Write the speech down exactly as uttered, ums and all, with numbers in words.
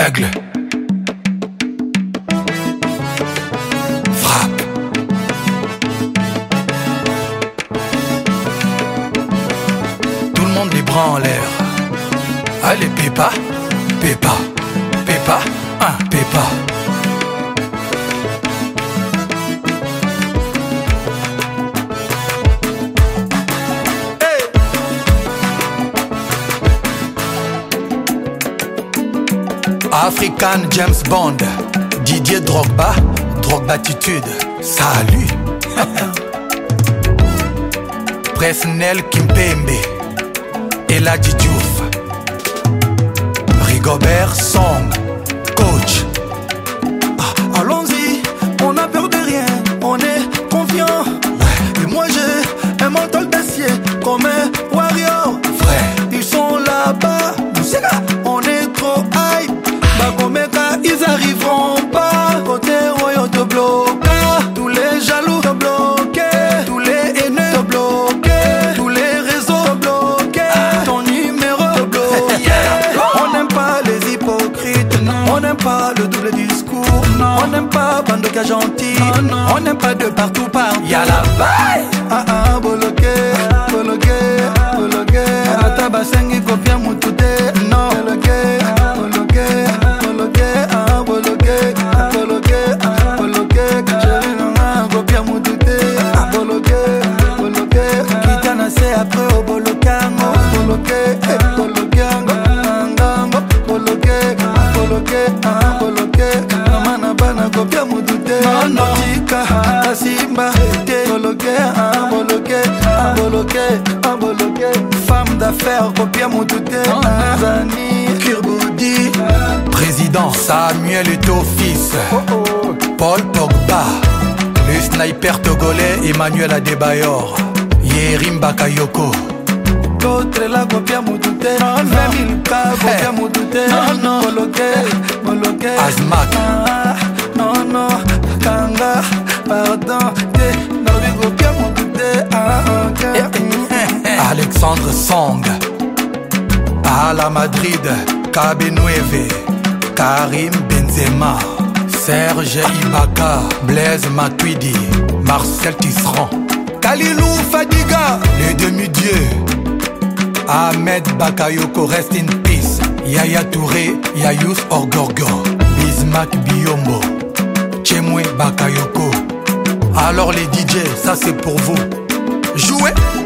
Aigle. Frappe. Tout le monde les bras en l'air. Allez, Pépa, Pépa, Pépa, un Pépa. African James Bond, Didier Drogba, Drogbatitude, salut. Presnel Kimpembe, Eladi Diouf, Rigobert Song, coach. Ah, allons-y, on n'a peur de rien, on est confiant. Ouais. Et moi j'ai un mental d'acier comme un warrior. Frère, ils sont là-bas, on est trop high. Bakomeka, ils arriveront pas. Côté royaume te bloque. Tous les jaloux te bloquent. Tous les haineux te bloquent. Tous les réseaux te bloquent. Ton numéro te bloque. Yeah. On n'aime pas les hypocrites. Non. On n'aime pas le double discours. Non. On n'aime pas Bandoka gentil. Non, non. On n'aime pas de partout partout. y'a la baille. Ah ah, bloqué, bloqué, bloqué. Atabasengi kopia mutute. Non, bloqué. Après au bolokango, boloke, boloke, ngango, boloke, boloke, boloke, mana bana kopia mudute, notika, kasimba, boloke, boloke, boloke, boloke, femme d'affaires kopia mudute, Zani, Kirboudi, président Samuel Eto'o fils, Paul Pogba, le sniper togolais Emmanuel Adebayor. Yerim Bakayoko. L'autre la copia mutute. vingt mille cas copia mutute. Non, non. Boloke, boloke. Azmak. Ah, non, non. Kanga, pardon. Novi copia mutute. Ah, ok. Alexandre Song. À la Madrid. Kabenueve. Karim Benzema. Serge Ibaka. Blaise Matuidi. Marcel Tisserand. Kalilou Fadiga, les demi-dieux. Ahmed Bakayoko, rest in peace. Yaya Touré, Yayous Orgorgo. Bismack Biombo, Chemwe Bakayoko. Alors les D J, ça c'est pour vous. Jouez.